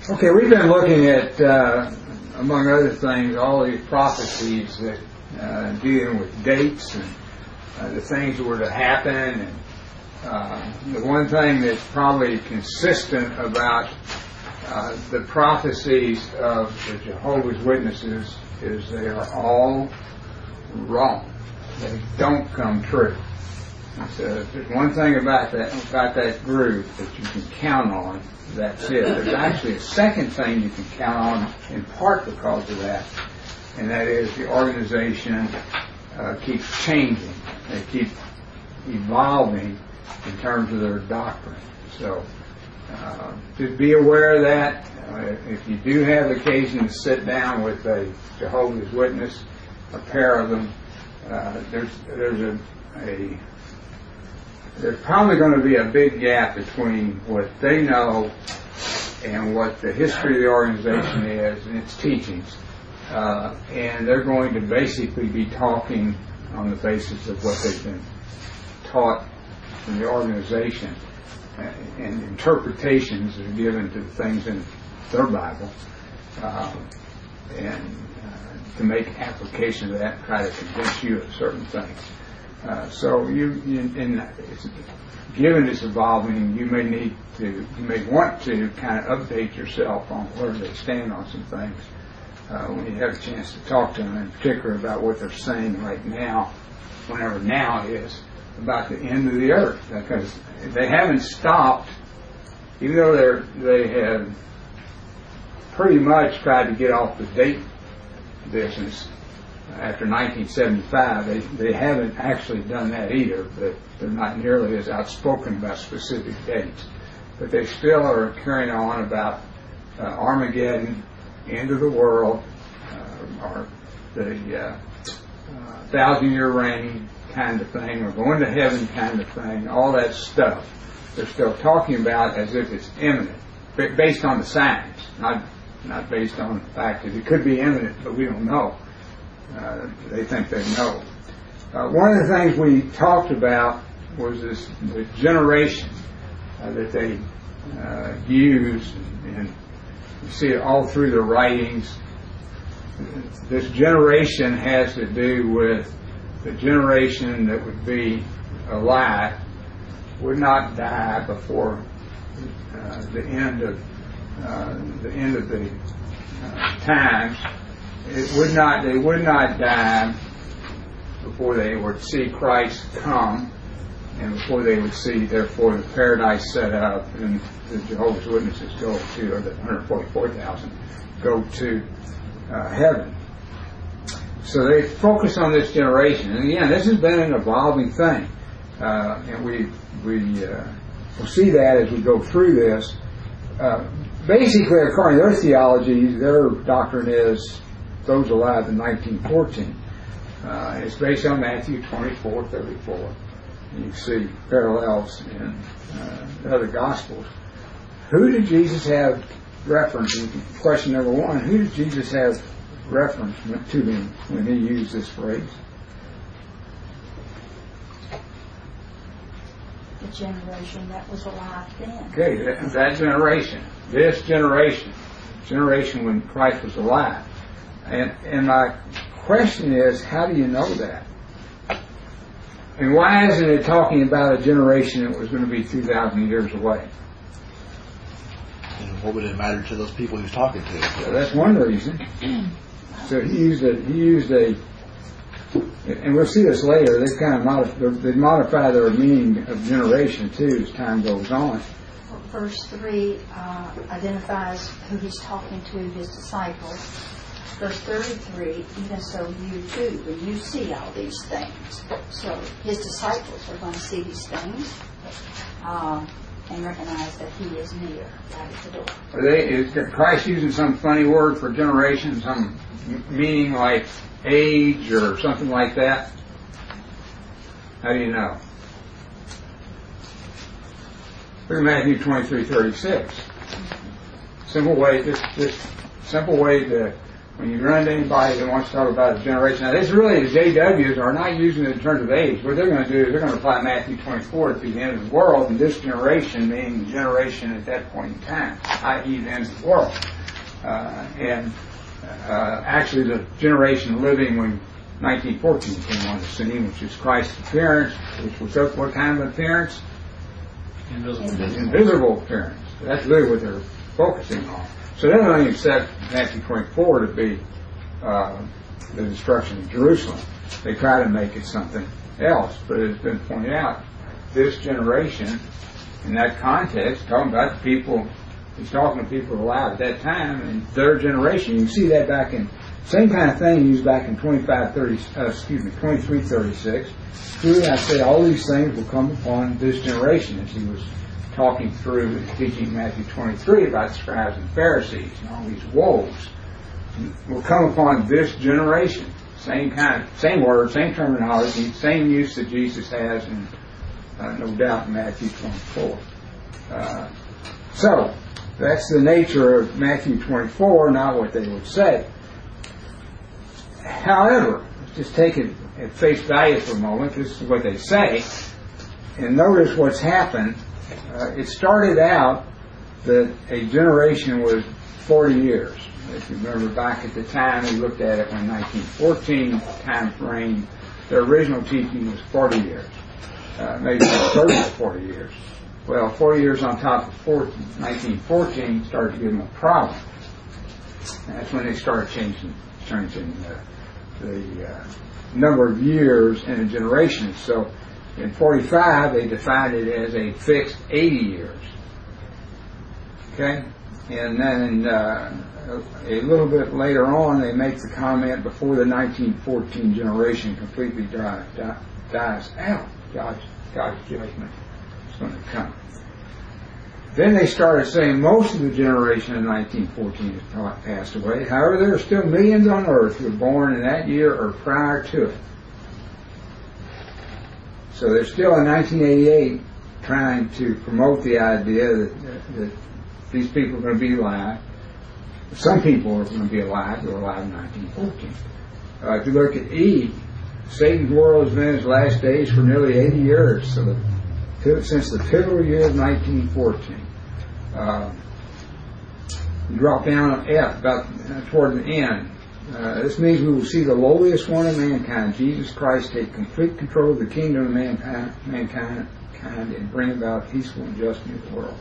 Okay, we've been looking at, among other things, all these prophecies that dealing with dates and the things that were to happen. And the one thing that's probably consistent about the prophecies of the Jehovah's Witnesses is they are all wrong. They don't come true. So there's one thing about that group that you can count on. That's it. There's actually a second thing you can count on, in part because of that, and that is the organization keeps changing. They keep evolving in terms of their doctrine. So just be aware of that. If you do have occasion to sit down with a Jehovah's Witness, a pair of them, there's probably going to be a big gap between what they know and what the history of the organization is and its teachings. And they're going to basically be talking on the basis of what they've been taught from the organization, and interpretations are given to the things in their Bible, and to make application of that and try to convince you of certain things. So given it's evolving, you may want to kind of update yourself on where they stand on some things when you have a chance to talk to them, in particular about what they're saying right now, whenever now is, about the end of the earth, because they haven't stopped, even though they have pretty much tried to get off the date business. After 1975, they haven't actually done that either, but they're not nearly as outspoken about specific dates. But they still are carrying on about Armageddon, end of the world, or the 1,000-year reign kind of thing, or going to heaven kind of thing, all that stuff. They're still talking about as if it's imminent, based on the signs, not based on the fact that it could be imminent, but we don't know. They think they know. One of the things we talked about was the generation that they use, and you see it all through the writings. This generation has to do with the generation that would be alive, would not die before the end of the times. They would not die before they would see Christ come, and before they would see, therefore, the paradise set up, and the Jehovah's Witnesses go to, or the 144,000 go to heaven. So they focus on this generation, and again, this has been an evolving thing, and we'll see that as we go through this. Basically, according to their theology, their doctrine is those alive in 1914. It's based on Matthew 24:34. You see parallels in the other Gospels. Who did Jesus have reference? Question number one, who did Jesus have reference to him when he used this phrase? The generation that was alive then. Okay, that generation. This generation when Christ was alive. And my question is, how do you know that? And why isn't it talking about a generation that was going to be 2,000 years away? And what would it matter to those people he was talking to? So that's one reason. So he used a, and we'll see this later. They kind of modify their meaning of generation too as time goes on. Well, verse 3 identifies who he's talking to, his disciples. Verse 33, even so you too, when you see all these things. So his disciples are going to see these things and recognize that he is near, right at the door. Is Christ using some funny word for generation, some meaning like age or something like that? How do you know? Look at Matthew 23:36. Simple way to when you run into anybody that wants to talk about a generation, now this really, the JWs are not using it in terms of age. What they're going to do is they're going to apply Matthew 24 to the end of the world, and this generation meaning the generation at that point in time, i.e. the end of the world. Actually the generation living when 1914 came on the scene, which is Christ's appearance, which was what kind of appearance? Invisible appearance. That's really what they're focusing on. So they don't accept Matthew 24 to be the destruction of Jerusalem. They try to make it something else, but it's been pointed out, this generation, in that context, talking about the people, he's talking to people alive at that time, and their generation. You can see that back in, same kind of thing used back in 23:36. Truly I say, all these things will come upon this generation, as he was talking through and teaching Matthew 23 about the scribes and Pharisees and all these woes will come upon this generation. Same word, same terminology, same use that Jesus has, and no doubt in Matthew 24. So that's the nature of Matthew 24, not what they would say. However, let's just take it at face value for a moment. This is what they say, and notice what's happened. It started out that a generation was 40 years. If you remember back at the time, we looked at it when 1914 time frame, their original teaching was 40 years. Maybe 30 or 40 years. Well, 40 years on top of 1914 started to give them a problem. And that's when they started changing the number of years in a generation. So in 45, they defined it as a fixed 80 years. Okay? And then a little bit later on, they make the comment before the 1914 generation completely dies out. God's judgment is going to come. Then they started saying most of the generation in 1914 has passed away. However, there are still millions on earth who were born in that year or prior to it. So they're still in 1988 trying to promote the idea that these people are going to be alive. Some people are going to be alive. They were alive in 1914. If you look at E, Satan's world has been in its last days for nearly 80 years, so since the pivotal year of 1914. Drop down on F, about toward the end. This means we will see the lowliest one of mankind, Jesus Christ, take complete control of the kingdom of mankind and bring about peaceful and just in the world.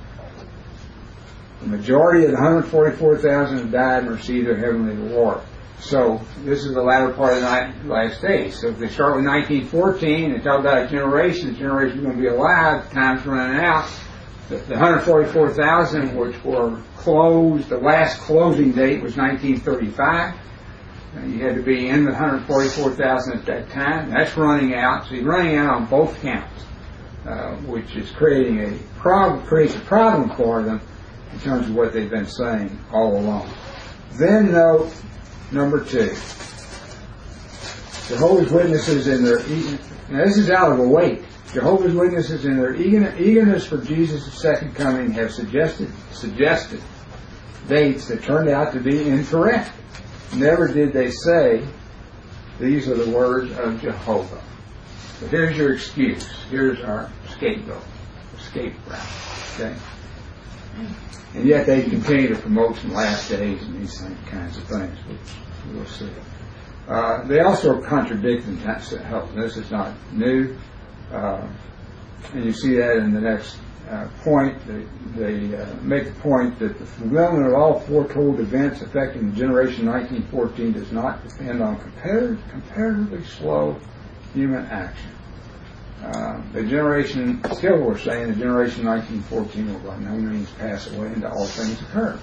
The majority of the 144,000 have died and received their heavenly reward. So this is the latter part of the last days. So if they start with 1914 and talk about a generation, the generation is going to be alive, time's running out. The 144,000 which were closed, the last closing date was 1935. You had to be in the 144,000 at that time. That's running out. So you're running out on both counts, which is creates a problem for them in terms of what they've been saying all along. Then note number 2. Jehovah's Witnesses in their now this is out of a weight. Jehovah's Witnesses in their eagerness for Jesus' second coming have suggested dates that turned out to be incorrect. Never did they say, these are the words of Jehovah. So here's your excuse. Here's our escape route. Okay? And yet they continue to promote some last days and these kinds of things, which we'll see. They also contradict themselves. This is not new. And you see that in the next point. They make the point that the fulfillment of all foretold events affecting the generation 1914 does not depend on comparatively slow human action. The generation, still we're saying, the generation 1914 will by no means pass away until all things occur.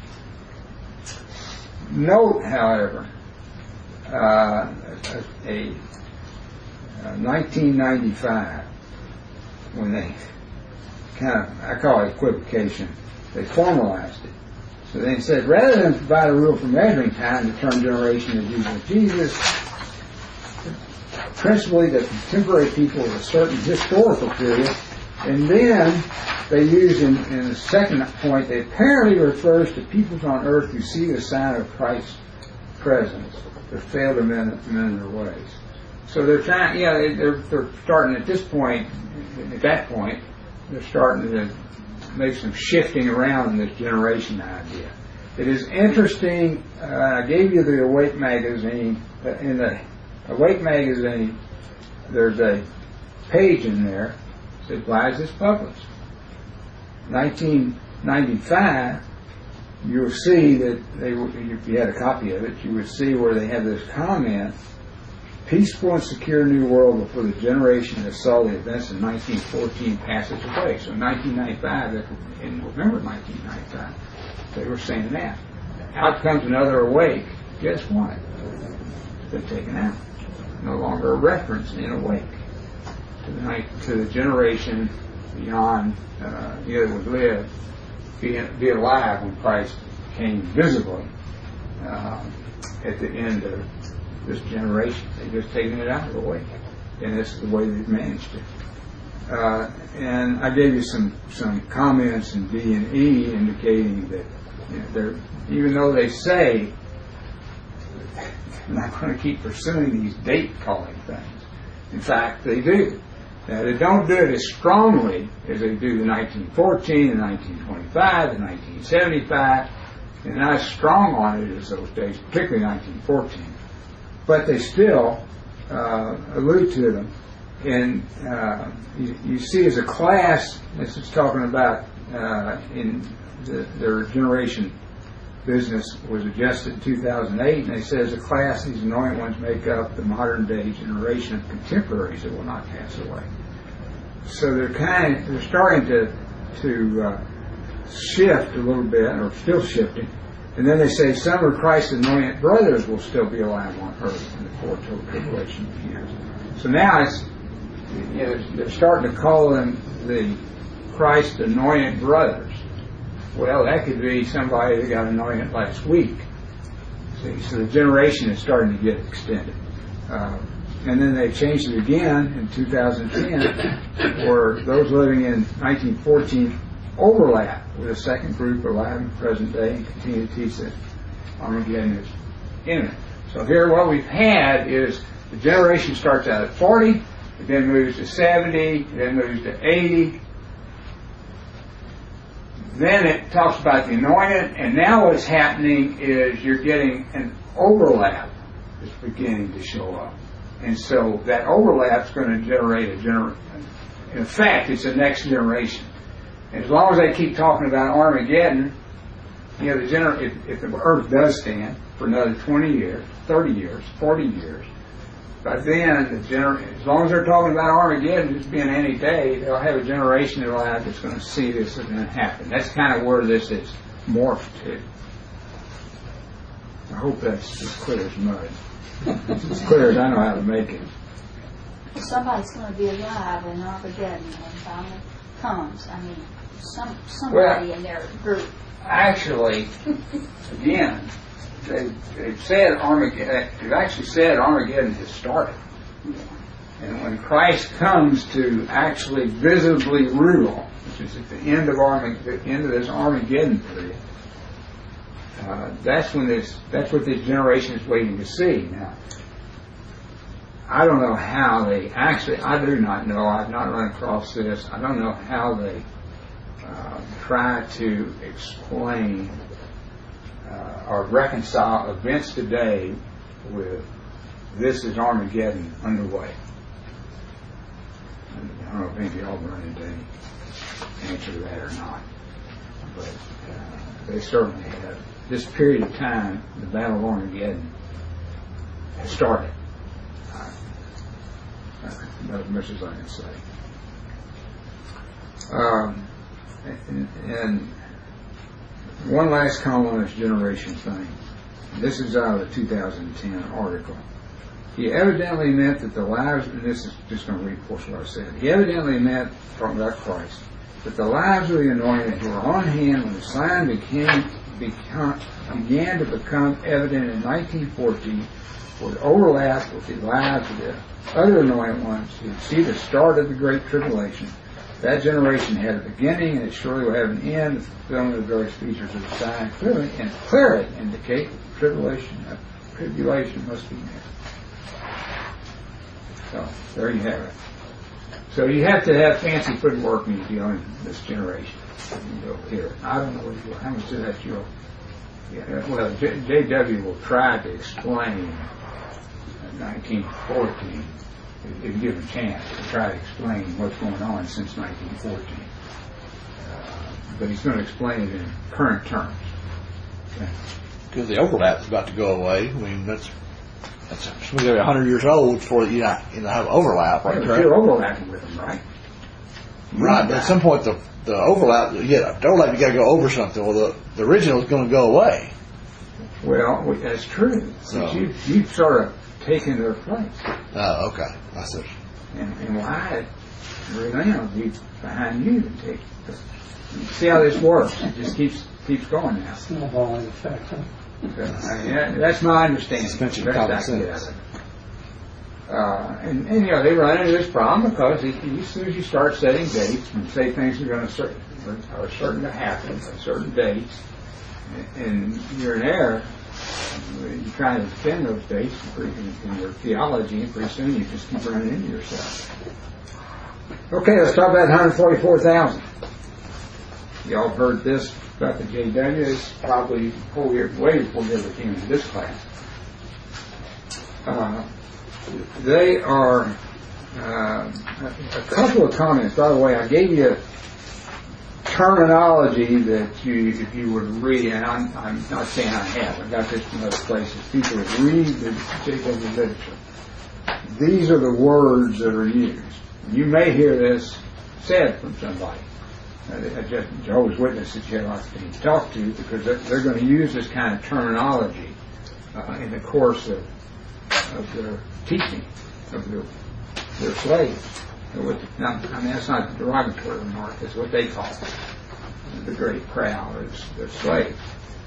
Note, however, 1995, when they I call it equivocation, they formalized it. So they said, rather than provide a rule for measuring time, the term generation is used with Jesus, principally the contemporary people of a certain historical period, and then they use in the second point, they apparently refers to peoples on earth who see the sign of Christ's presence, but fail to mend their ways. So they're trying, they're starting at this point, at that point, they're starting to make some shifting around in this generation idea. It is interesting, I gave you the Awake magazine. In the Awake magazine, there's a page in there that says, why is this published? 1995, you'll see that if you had a copy of it, you would see where they have this comment, peaceful and secure new world before the generation that saw the events of 1914 passes away. So in 1995, in November 1995, they were saying that. Out comes another Awake. Guess what? It's been taken out. No longer a reference in Awake to the generation beyond that would live, be alive when Christ came visibly at the end of this generation. They've just taken it out of the way, and this is the way they've managed it. And I gave you some comments in D and E indicating that they're, even though they say they're not going to keep pursuing these date calling things, in fact they do. Now, they don't do it as strongly as they do the 1914, the 1925, the 1975, and not as strong on it as those days, particularly 1914. But they still allude to them. And you see as a class, this is talking about in their generation business was adjusted in 2008, and they say as a class, these anointed ones make up the modern day generation of contemporaries that will not pass away. So they're starting to shift a little bit, or still shifting. And then they say some of Christ's anointed brothers will still be alive on earth in the foretold tribulation of years. So now it's they're starting to call them the Christ anointed brothers. Well, that could be somebody that got anointed last week. See, so the generation is starting to get extended. And then they changed it again in 2010, where those living in 1914 overlap with a second group alive in the present day and continue to teach that Armageddon is imminent. So here what we've had is the generation starts out at 40, it then moves to 70, it then moves to 80. Then it talks about the anointed, and now what's happening is you're getting an overlap that's beginning to show up. And so that overlap is going to generate in fact, it's the next generation. And as long as they keep talking about Armageddon, if the earth does stand for another 20 years, 30 years, 40 years, but then as long as they're talking about Armageddon just being any day, they'll have a generation alive that's going to see this event happen. That's kind of where this is morphed to. I hope that's as clear as mud. As clear as I know how to make it. Somebody's going to be alive when Armageddon finally comes. I mean, somebody in their group. Actually, again, they've said Armageddon. They've actually said Armageddon has started. And when Christ comes to actually visibly rule, which is at the end of this Armageddon period, that's what this generation is waiting to see. Now, I don't know how they actually. I do not know. I've not run across this. I don't know how they try to explain or reconcile events today with this is Armageddon underway. I don't know if any of y'all run into any answer to that or not, but they certainly have. This period of time, the Battle of Armageddon has started. That's as much as I can say. And one last comment on this generation thing. This is out of the 2010 article. He evidently meant that the lives, and this is just going to reinforce what I said. He evidently meant, talking about Christ, that the lives of the anointed who were on hand when the sign began to become evident in 1914 would overlap with the lives of the other anointed ones who would see the start of the Great Tribulation. That generation had a beginning, and it surely will have an end. The fulfillment of the various features of the sign clearly indicate that the tribulation of tribulation must be met. So, there you have it. So you have to have fancy footwork when you deal in this generation. You go here. I don't know how much of that you'll... Yeah, well, J.W. will try to explain 1914, if you give him a chance, to try to explain what's going on since 1914. But he's going to explain it in current terms. Okay. Because the overlap's about to go away. I mean, that's we're going to be 100 years old before you have overlap, right? But you're overlapping with them, right? Right, but at some point the overlap, you got to go over something. Well, the original is going to go away. Well, that's true. So. But you've sort of taken their place. Oh, okay. I see. And Wyatt will be behind you to take the... See how this works. It just keeps going now. Snowballing effect, huh? That's my understanding. Suspension of common sense. And they run into this problem because as soon as you start setting dates and say things are certain to happen at certain dates, and you're in error, you try to defend those dates in your theology, and pretty soon you just keep running into yourself. Okay, let's talk about 144,000. Y'all heard this about the JW. It's probably way before you ever came into this class. They are a couple of comments. By the way, I gave you terminology that if you would read, and I'm not saying I have. I got this from other places. People would read the JW literature. These are the words that are used. You may hear this said from somebody. Jehovah's Witnesses you have to talk to because they're going to use this kind of terminology in the course of their teaching of their slaves. That's not a derogatory remark. That's what they call it. The great crowd is their slaves.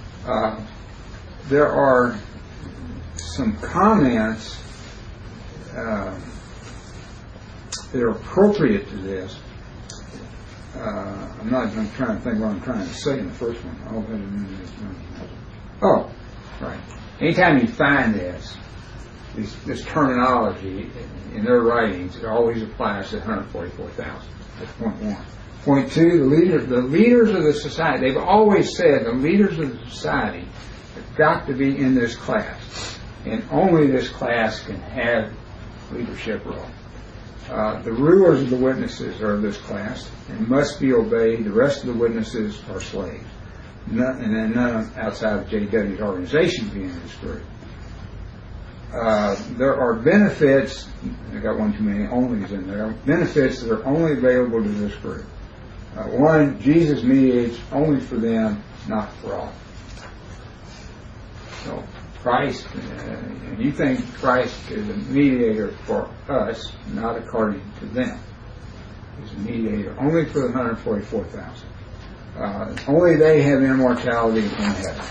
There are some comments that are appropriate to this. I'm trying to think what I'm trying to say in the first one. Oh, right. Anytime you find this terminology in their writings, it always applies to 144,000. That's point one. Point two, the leaders of the society, they've always said the leaders of the society have got to be in this class. And only this class can have leadership role. The rulers of the witnesses are of this class and must be obeyed. The rest of the witnesses are slaves. And then none outside of JW's organization being in this group. There are benefits, I got one too many onlys in there, benefits that are only available to this group. One, Jesus mediates only for them, not for all. So Christ, and you think Christ is a mediator for us, not according to them. He's a mediator only for the 144,000. Only they have immortality in heaven.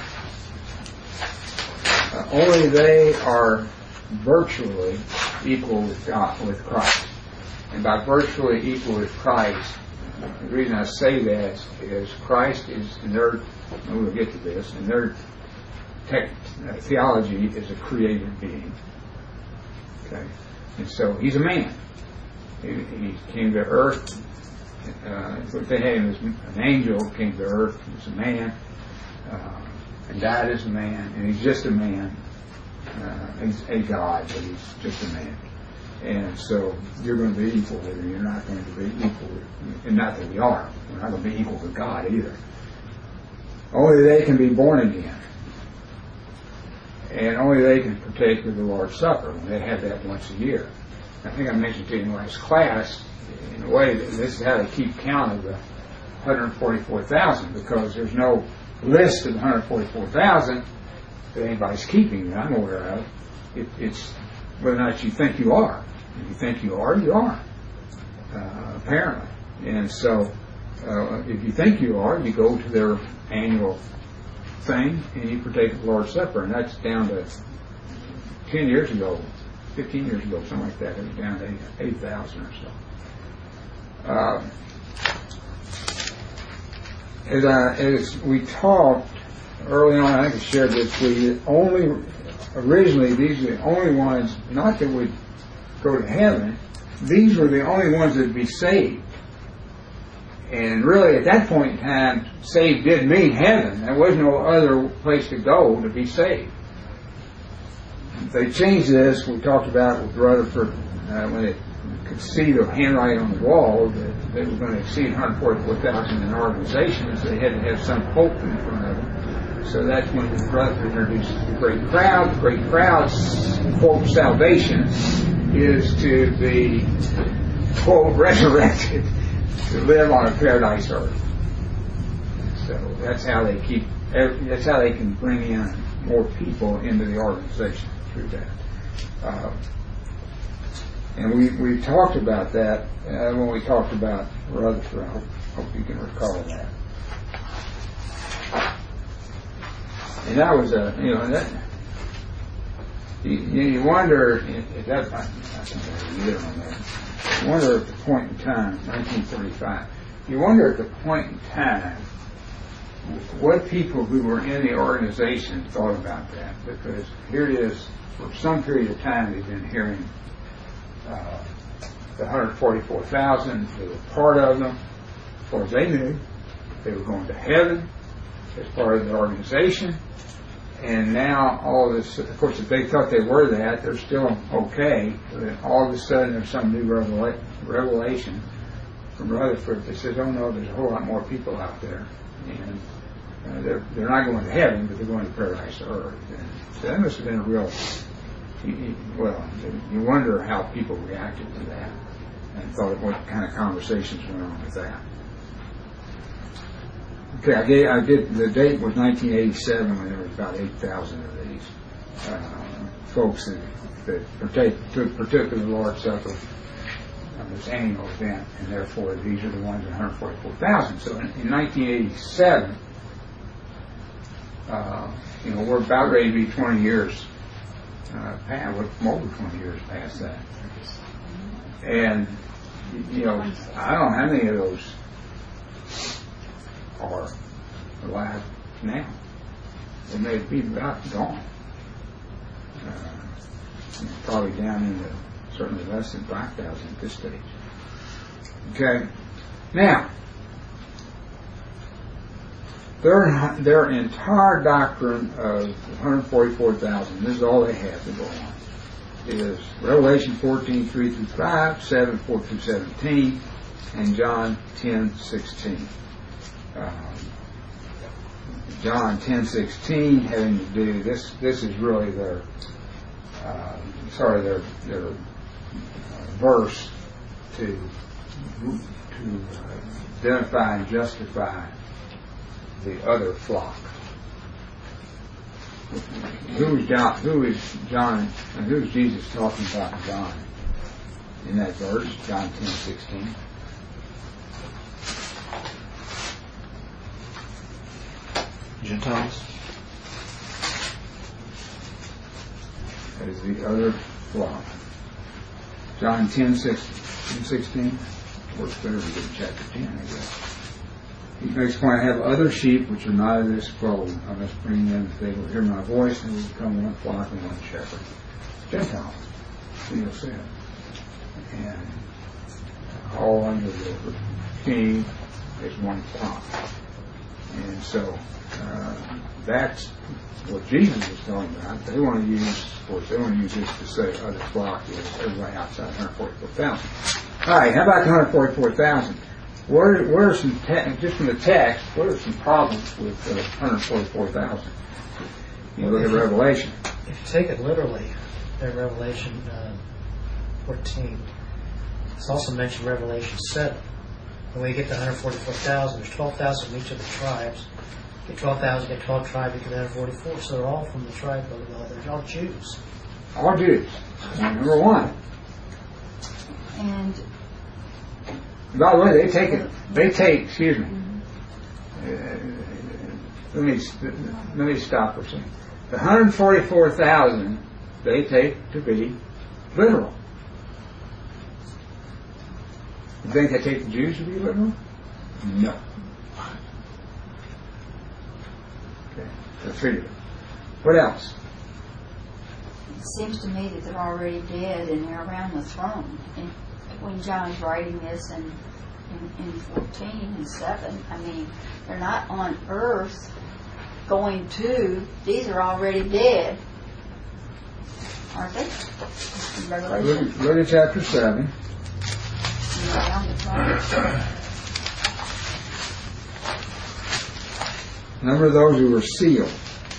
Only they are virtually equal with God, with Christ. And by virtually equal with Christ, the reason I say that is Christ is, in their, and we'll get to this, in their theology is a created being. Okay? And so he's a man. He came to earth. What they had him as an angel, came to earth as a man, and died as a man, and he's just a man. He's a God, but he's just a man. And so you're going to be equal with him. You're not going to be equal with, and not that we are. We're not going to be equal with God either. Only they can be born again. And only they can partake of the Lord's Supper. They have that once a year. I think I mentioned to you in the last class, in a way, that this is how they keep count of the 144,000, because there's no list of the 144,000 that anybody's keeping that I'm aware of. It's whether or not you think you are. If you think you are, you are. Apparently. And so, if you think you are, you go to their annual thing and you partake of the Lord's Supper. And that's down to 10 years ago, 15 years ago, something like that. It was down to 8,000 or so. As we talked early on, I think I shared this with you, originally these are the only ones, not that would go to heaven, these were the only ones that would be saved. And really, at that point in time, saved did mean heaven. There was no other place to go to be saved. They changed this, we talked about with Rutherford, when they could see the handwriting on the wall, that they were going to exceed 144,000 in organizations. They had to have some hope in front of them. So that's when Rutherford introduced the great crowd. The great crowd's, quote, salvation is to be, quote, resurrected, to live on a paradise earth. So that's how they can bring in more people into the organization through that. And we talked about that when we talked about Rutherford. I hope you can recall that. And that was you wonder if that, I think there's a year on there. You wonder at the point in time, 1935, you wonder at the point in time what people who were in the organization thought about that. Because here it is, for some period of time they've been hearing the 144,000, they were part of them. As far as they knew, they were going to heaven as part of the organization. And now all of this, of course, if they thought they were that, they're still okay. But then all of a sudden there's some new revelation from Rutherford that says, oh no, there's a whole lot more people out there. And they're not going to heaven, but they're going to paradise earth. And so that must have been a real, well, you wonder how people reacted to that and thought what kind of conversations went on with that. Okay, I did. The date was 1987 when there were about 8,000 of these folks that partook in the Lord's Supper of this annual event, and therefore these are the ones 144,000. So in 1987, we're about ready to be 20 years past. We're more than 20 years past that, and I don't know how many of those are alive now. They may be about gone. Probably down into certainly less than 5,000 at this stage. Okay. Now, their entire doctrine of 144,000, this is all they have to go on, is Revelation 14, 3 through 5, 7, 4 through 17, and John 10, 16. John 10:16 having to do this is really their their verse to identify and justify the other flock. Who is John and who is Jesus talking about in John in that verse, John 10:16? Gentiles. That is the other flock. John 10:16. Works better to get to chapter 10, I guess. He makes point, I have other sheep which are not of this fold. I must bring them if they will hear my voice, and will become one flock and one shepherd. Gentiles, Neil said. And all under the king is one flock. And so that's what Jesus is talking about. They want to use, of course, this to say other flock is everybody outside 144,000. All right, how about the 144,000? Where are some, just from the text, what are some problems with 144,000? You look at Revelation. If you take it literally, in Revelation 14, it's also mentioned in Revelation 7. When we get to 144,000, there's 12,000 from each of the tribes. Get 12,000, get 12 tribes, you get 144. So they're all from the tribe of they're all Jews. All Jews. Number one. And by the way, excuse me. Let me stop for a second. The 144,000 they take to be literal. You think they take the Jews to be literal? No. Okay, so figure. What else? it seems to me that they're already dead and they're around the throne. And when John's writing this in 14 and 7, I mean, they're not on earth going to, these are already dead. Aren't they? In Revelation. Look at chapter 7. Around the throne. Number of those who were sealed.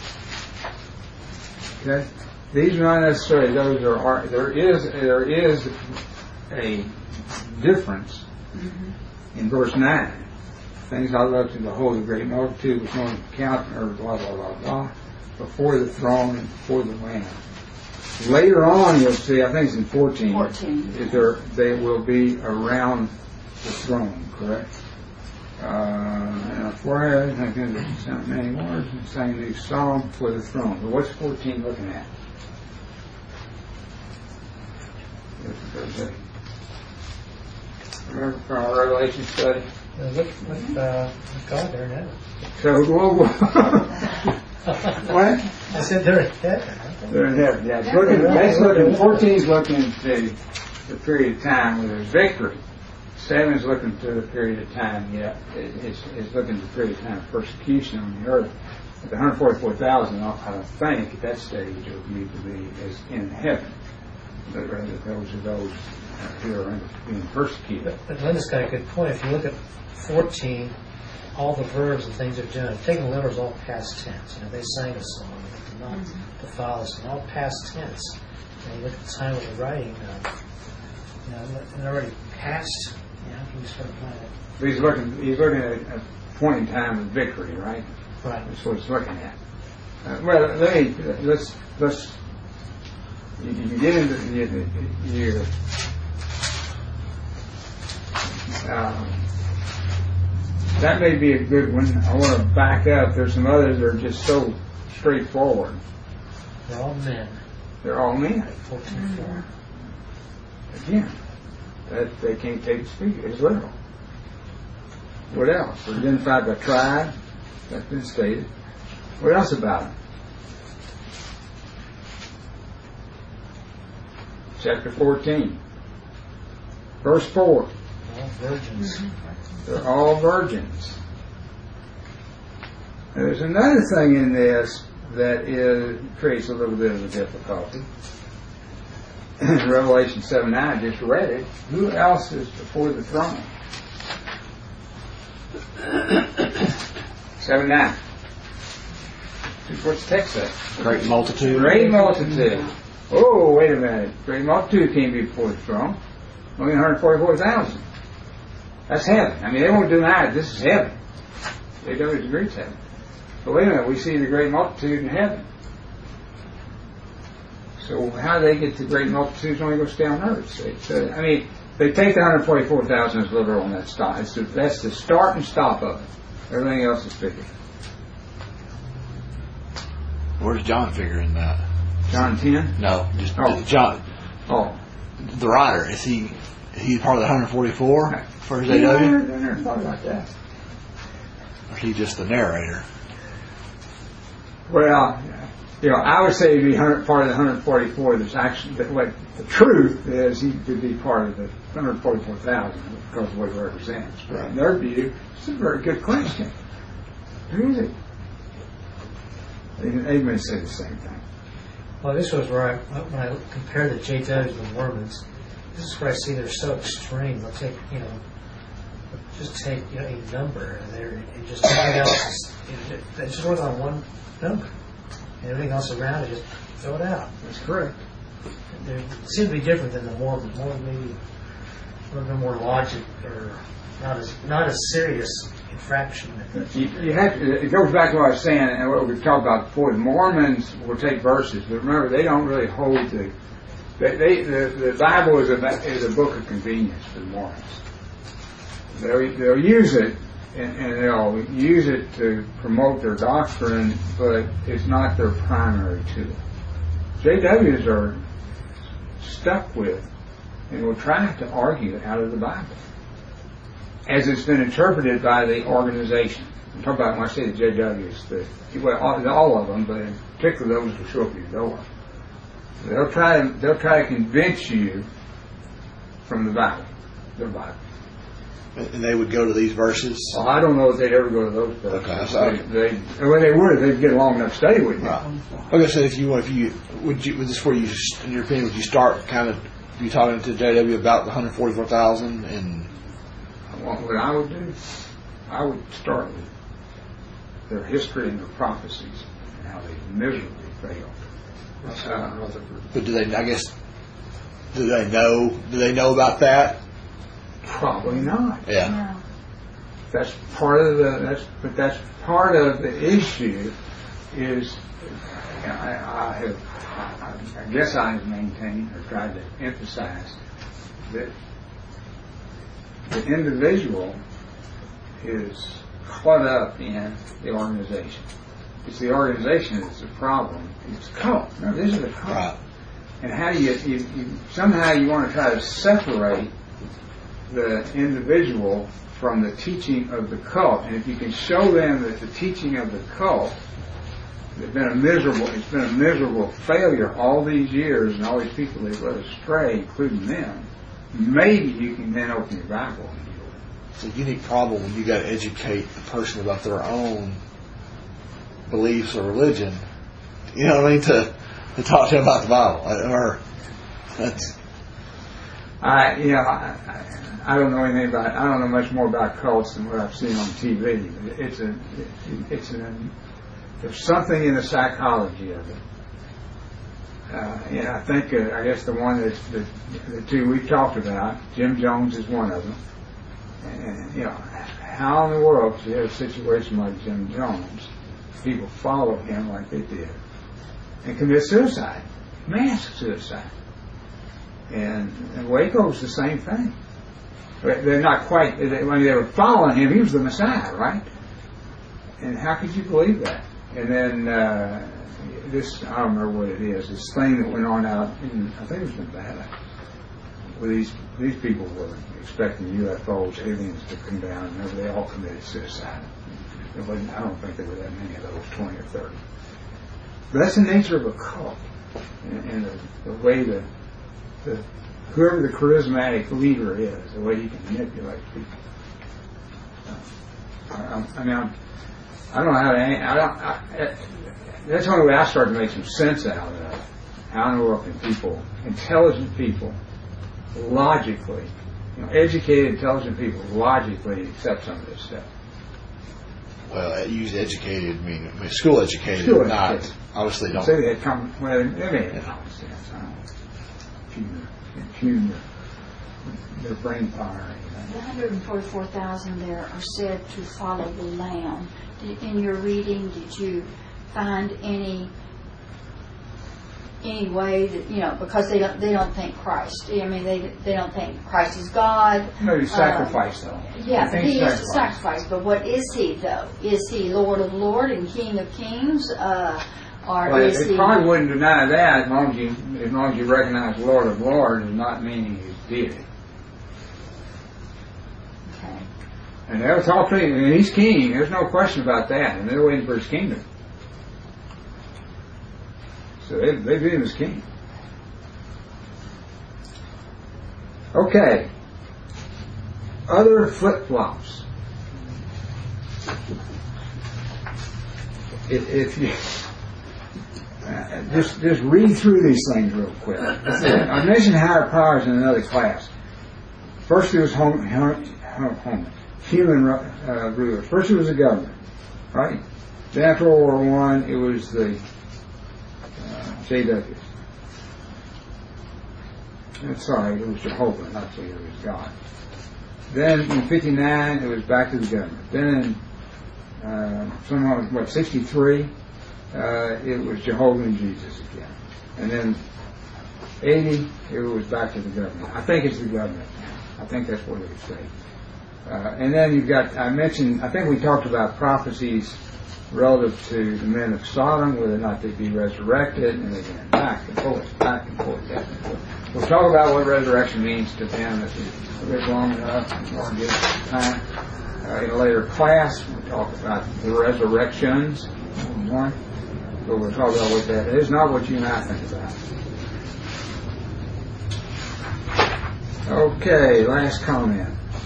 Okay? These are not necessarily those who are. There is a difference in verse 9. Things I love to behold, the great multitude was going to count, or blah, blah, blah, blah, before the throne and before the Lamb. Later on, you'll see, I think it's in 14, they will be around the throne, correct? And for it, I can sound many words and sang the song for the throne. But what's 14 looking at? Remember from our Revelation study? Look God there now. So, what? I said they're in heaven. They're in heaven, yeah. That's looking, 14 is looking to the period of time where there's victory. 7 is looking to the period of time, it's looking to the period of time of persecution on the earth. At the 144,000, I don't think at that stage it would need to be as in heaven, but rather those are those who are being persecuted. But Linda's got a good point. If you look at 14, all the verbs and things they've done, taking the letter is all past tense. You know, they sang a song, they did not defile us, and all past tense. And you look at the time of the writing, and they're already past. Can you start applying it? He's looking at a point in time of victory, right? Right. That's what he's looking at. Let's you get into your that may be a good one. I want to back up. There's some others that are just so straightforward. They're all men. They're all men. 14:4. Again, that they can't take speak as literal. What else? They're identified by tribe. That's been stated. What else about them? Chapter 14, verse 4. All virgins. They're all virgins. And there's another thing in this that creates a little bit of a difficulty. Revelation 7:9, I just read it. Who else is before the throne? 7:9. What's the text say? Great multitude. Great multitude. Oh, wait a minute. Great multitude can't be before the throne. Only 144,000. That's heaven. I mean, they won't deny it. This is heaven. They don't agree with heaven. But wait a minute. We see the great multitude in heaven. So how do they get the great multitudes when it goes down earth? So, I mean, they take the 144,000 as literal on that stop. That's the start and stop of it. Everything else is figured. Where's John figuring that? John 10? No, just John. The writer, is he part of the 144 for his AW? I never thought about that. Or is he just the narrator? Well, I would say he'd be part of the 144. There's actually, the truth is he could be part of the 144,000 because of what it represents. But in their view, it's a very good question. Who is it? They may say the same thing. Well, this was where when I compare the JWs with Mormons, this is where I see they're so extreme. They'll take, just take a number and just everything else is, they just work on one number. And everything else around it, just throw it out. That's correct. They seem to be different than the Mormons. Mormons maybe a little bit more logic, or not as serious infraction. You have to, it goes back to what I was saying and what we talked about before. The Mormons will take verses, but remember they don't really hold the Bible is a book of convenience for the Mormons. They'll use it. And they'll use it to promote their doctrine, but it's not their primary tool. JWs are stuck with and will try to argue it out of the Bible as it's been interpreted by the organization. I'm talking about when I say the JWs, all of them, but in particular those who show up at your door. They'll try to convince you from the Bible, their Bible. And they would go to these verses. Well, I don't know if they'd ever go to those verses. Okay, so Well, they would if they'd get a long enough study with you. right. Okay, so if you would this where you, in your opinion, would you start kind of you talking to JW about the 144,000 and What I would do, I would start with their history and their prophecies and how they miserably failed. but do they? I guess do they know? Do they know about that? Probably not. Yeah. No. That's part of that's part of the issue. Is I guess I have maintained or tried to emphasize that the individual is caught up in the organization. It's the organization that's the problem. It's a cult. No, this is a cult. Right. And how do you somehow you want to try to separate the individual from the teaching of the cult. And if you can show them that the teaching of the cult it's been a miserable failure all these years, and all these people they've led astray, including them, maybe you can then open your Bible and deal with it. It's a unique problem when you got to educate the person about their own beliefs or religion. You know what I mean? To talk to them about the Bible, or that's. I don't know anything about. I don't know much more about cults than what I've seen on TV. There's something in the psychology of it. I think I guess the one that the two we've talked about, Jim Jones is one of them. And how in the world could you have a situation like Jim Jones? People follow him like they did and commit suicide, mass suicide. And Waco's the same thing. They're not quite. When they were following him, he was the Messiah, right? And how could you believe that? And then this, I don't remember what it is, this thing that went on out in, I think it was Nevada, where these people were expecting UFOs, aliens to come down, and they all committed suicide. I don't think there were that many of those, 20 or 30. But that's the nature of a cult, and the way whoever the charismatic leader is, the way he can manipulate people. I don't know how to. That's the only way I start to make some sense out of it. How in the world can people, intelligent people, logically, educated, intelligent people, logically accept some of this stuff? Well, use educated, I mean school educated, not obviously don't. Say they had come. Well, they may have common sense. I don't know. Impugn their brain power. The 144,000 there are said to follow the Lamb. In your reading, did you find any way that because they don't think Christ? I mean, they don't think Christ is God. No, he's sacrificed though. Yeah, he is sacrificed. But what is he though? Is he Lord of Lords and King of Kings? Or is they he? probably wouldn't deny that as long as you recognize Lord of Lords as not meaning he's deity. Okay. And they'll talk to him, and he's king. There's no question about that. And they're waiting for his kingdom. So they view him as king. Okay. Other flip-flops. If you just read through these things real quick. I mentioned higher powers in another class. First, it was human rulers. First, it was the government, right? Then after World War I, it was the JWs. Sorry, it was Jehovah, not JW, it was God. Then in 59, it was back to the government. Then in 63, it was Jehovah and Jesus again. And then 80, it was back to the government. I think it's the government now. I think that's what it would say. And then you've got, I think we talked about prophecies relative to the men of Sodom, whether or not they'd be resurrected, and again, back and forth, back and forth, back and forth. We'll talk about what resurrection means to them if we live long enough or get time. In a later class, we'll talk about the resurrections. But we'll talk about what that is, not what you and I think about. Okay, last comment.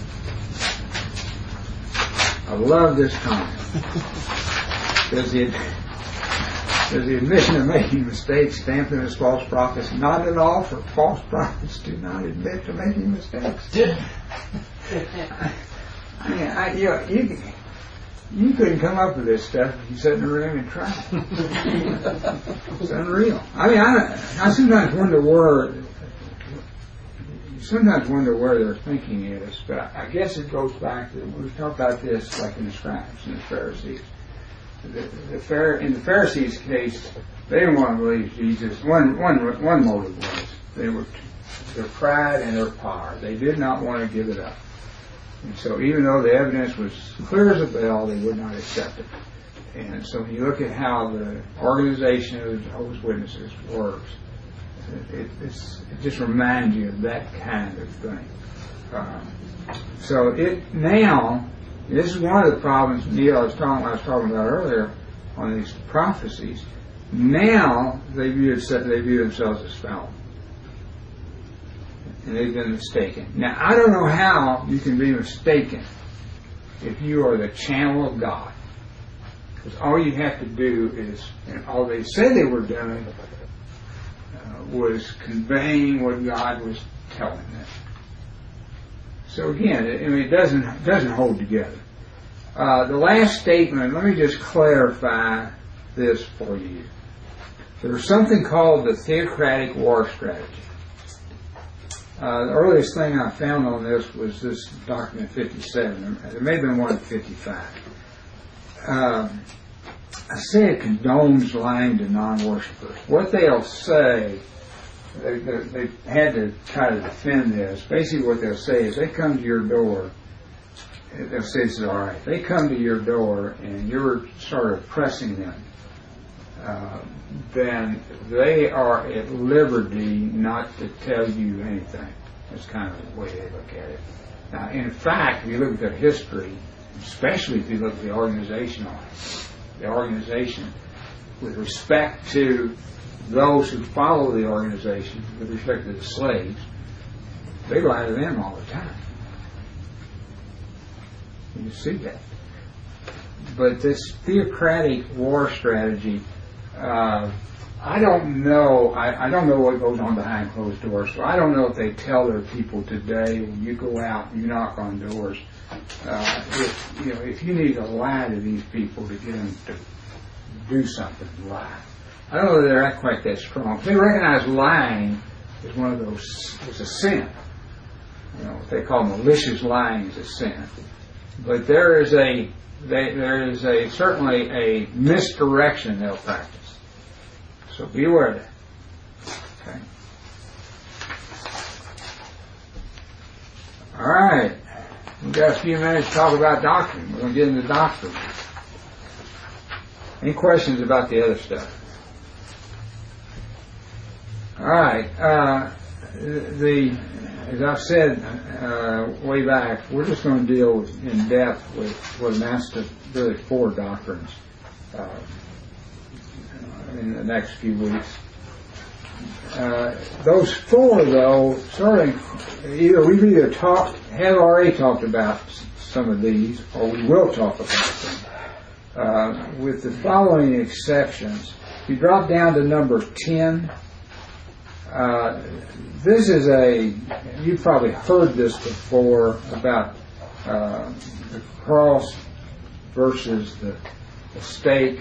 I love this comment. Does the admission of making mistakes stamp them as false prophets? Not at all, for false prophets do not admit to making mistakes. You couldn't come up with this stuff if you sat in a room and tried. It's unreal. I sometimes wonder where their thinking is, but I guess it goes back to, we talked about this like in the scribes and the Pharisees. In the Pharisees' case, they didn't want to believe Jesus. One motive was their pride and their power. They did not want to give it up. And so even though the evidence was clear as a bell, they would not accept it. And so when you look at how the organization of the Jehovah's Witnesses works, it just reminds you of that kind of thing. This is one of the problems, Neil, I was talking about earlier on these prophecies. Now they view themselves as fallible. And they've been mistaken. Now, I don't know how you can be mistaken if you are the channel of God. Because all you have to do is, and all they said they were doing was conveying what God was telling them. So again, it doesn't hold together. The last statement, let me just clarify this for you. There's something called the theocratic war strategy. The earliest thing I found on this was this document 57. There may have been one at 55. I say it condones lying to non-worshippers. What they'll say, they had to try to defend this. Basically what they'll say is they come to your door, they'll say this is all right. They come to your door and you're sort of pressing them. Then they are at liberty not to tell you anything. That's kind of the way they look at it. Now, in fact, if you look at their history, especially if you look at the organization with respect to those who follow the organization, with respect to the slaves, they lie to them all the time. You see that. But this theocratic war strategy, I don't know. I don't know what goes on behind closed doors. So I don't know if they tell their people today, when you go out and you knock on doors, if you need to lie to these people to get them to do something, lie. I don't know that they're quite that strong. They recognize lying as one of those, as a sin. What they call malicious lying is a sin. But there is certainly a misdirection they'll practice. So be aware of that. Okay. All right. We've got a few minutes to talk about doctrine. We're going to get into doctrine. Any questions about the other stuff? All right. As I've said way back, we're just going to deal in depth with what amounts to really 4 doctrines in the next few weeks. Those 4, though, we've have already talked about some of these, or we will talk about them, with the following exceptions. If you drop down to number 10, this is you've probably heard this before about the cross versus the stake.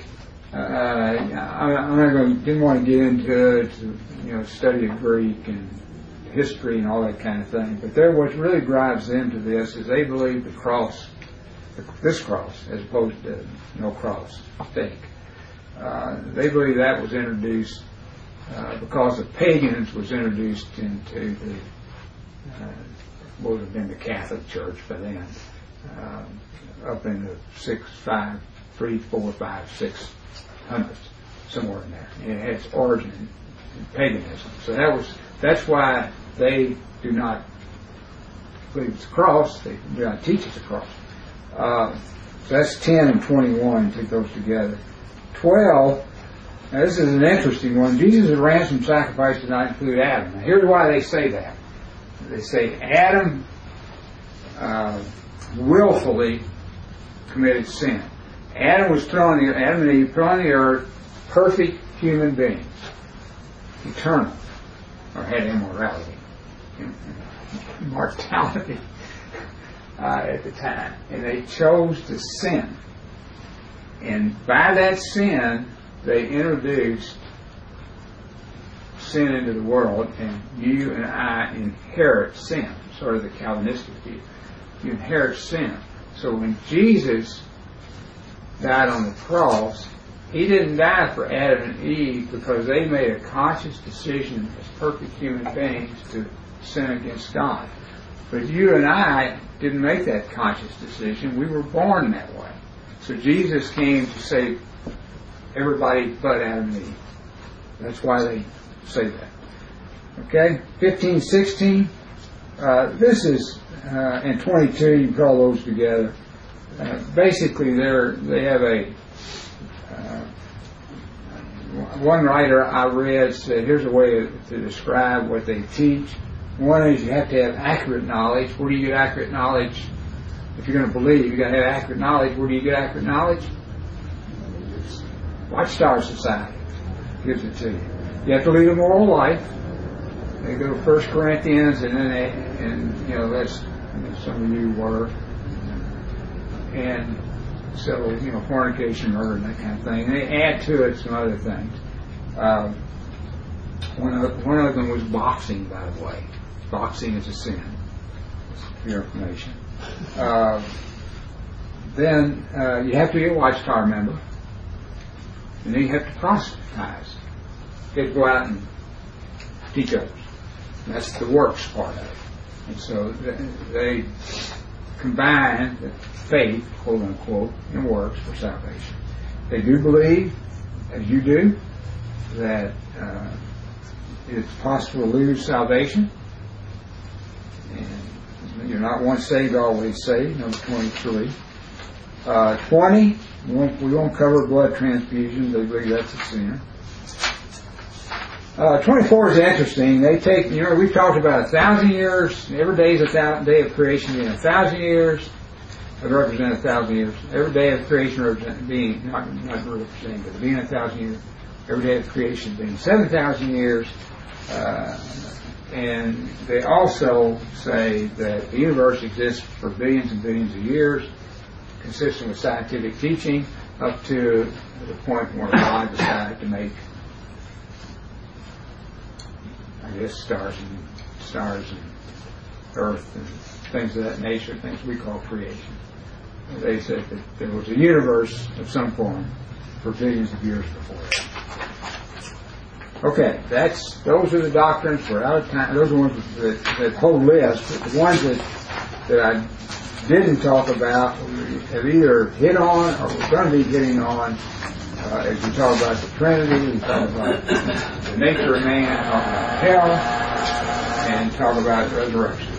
Didn't want to get into it, study of Greek and history and all that kind of thing. But what really drives them to this is they believe this cross, as opposed to no cross, stake. They believe that was introduced because the pagans was introduced into the what would have been the Catholic Church by then, up in the 3, 4, 5, 600s, somewhere in there. And it had its origin in paganism. So that's why they do not believe it's a cross. They do not teach it's a cross. So that's 10 and 21. Take those together. 12. Now this is an interesting one. Jesus' ransom sacrifice did not include Adam. Now here's why they say that. they say Adam willfully committed sin. Adam and Eve put on the earth perfect human beings, eternal, or had immorality, mortality at the time, and they chose to sin. And by that sin, they introduced sin into the world, and you and I inherit sin. Sort of the Calvinistic view. You inherit sin. So when Jesus died on the cross, He didn't die for Adam and Eve because they made a conscious decision as perfect human beings to sin against God. But you and I didn't make that conscious decision. We were born that way. So Jesus came to save everybody but Adam and Eve. That's why they say that. Okay? 15, 16. This is, and 22, you can call those together. Basically, they have a, one writer I read said, here's a way to describe what they teach. One is you have to have accurate knowledge. Where do you get accurate knowledge? If you're going to believe, you've got to have accurate knowledge. Where do you get accurate knowledge? Watchtower Society gives it to you. You have to lead a moral life. They go to 1 Corinthians, and then that's some of you were, and so fornication, murder, and that kind of thing. And they add to it some other things. One of them was boxing, by the way. Boxing is a sin. For your information. Then you have to be a Watchtower member, and then you have to proselytize. You have to go out and teach others. That's the works part of it. And so they combine the faith, quote unquote, and works for salvation. They do believe, as you do, that it's possible to lose salvation. And you're not once saved, always saved. Number 23. 20, we won't cover blood transfusions. They believe that's a sin. 24 is interesting. They take, we've talked about 1,000 years. Every day is a day of creation being 1,000 years. It represents 1,000 years. Every day of creation being, not representing, but being 1,000 years. Every day of creation being 7,000 years. And they also say that the universe exists for billions and billions of years, consistent with scientific teaching, up to the point where God decided to make, stars and earth and things of that nature, things we call creation. They said that there was a universe of some form for billions of years before that. Okay, those are the doctrines. We're out of time. Those are the ones that whole list. But the ones that I didn't talk about have either hit on or we're going to be hitting on as we talk about the Trinity, we talk about the nature of man, talk about hell, and talk about resurrection.